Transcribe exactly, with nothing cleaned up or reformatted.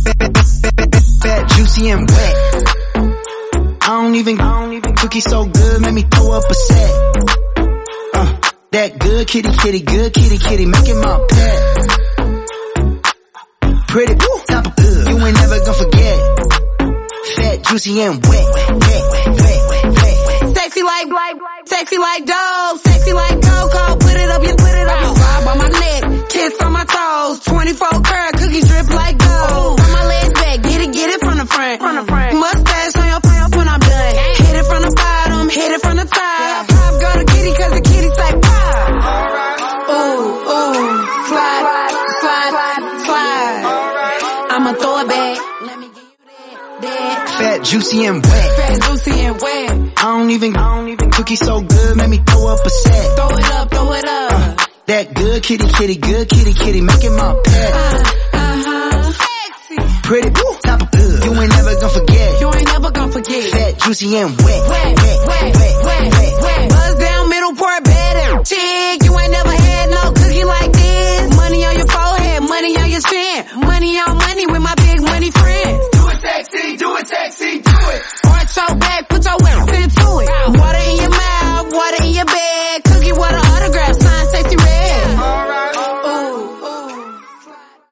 Fat, juicy and wet. I don't even, I don't even, cookie so good, make me throw up a set. Uh, that good kitty, kitty, good kitty, kitty, make it my pet. Pretty, woo, top of good, you ain't never gonna forget. Fat, juicy and wet, wet, wet, wet, wet, wet. Sexy like, like, sexy like dough, sexy like Coco, put it up, you put it up, slob on my neck, kiss on my toes, twenty-four karat cookies drip like gold. On my legs back, get it, get it from the front, from the front. Mustache on your face when I'm done. Hit it from the bottom, hit it from the top. Pop go to kitty 'cause the kitty say pop. Ooh, ooh, slide, slide, slide. I'ma throw it back. Let me give you that, that. Fat, juicy and wet. Fat, juicy and wet. I don't even, I don't even, cookie so good, make me throw up a set. Throw it up, throw it up. Uh, that good kitty, kitty, good kitty, kitty, make it my pet. Uh, uh-huh. Sexy. Pretty, woo, top of good, you ain't never gonna forget. You ain't never gonna forget. Fat, juicy and wet, Wet, wet, wet, wet, wet, wet.